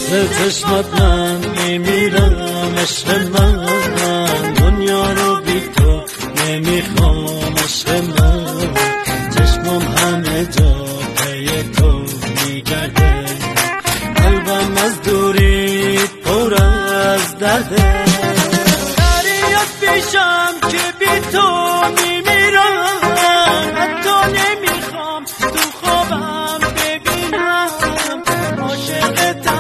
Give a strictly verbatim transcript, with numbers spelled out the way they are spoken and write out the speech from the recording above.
چشمت من میمیرم عشق من، دنیا رو بی تو نمیخوام عشق من، چشمم همه جا پی تو میگرده، قلبم از دوری پر از درده، دریات پیشم که بی تو می